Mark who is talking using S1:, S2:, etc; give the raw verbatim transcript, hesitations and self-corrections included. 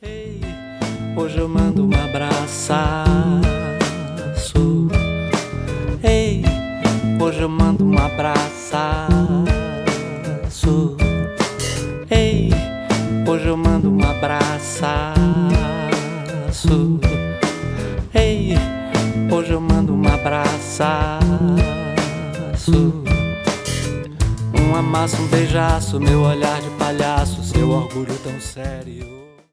S1: Ei, hoje eu mando um abraço. Ei, hoje eu mando um abraço. Ei, hoje eu mando um abraço. Ei, hoje eu mando um abraço. Um amasso, um beijaço, meu olhar de palhaço, seu orgulho tão sério.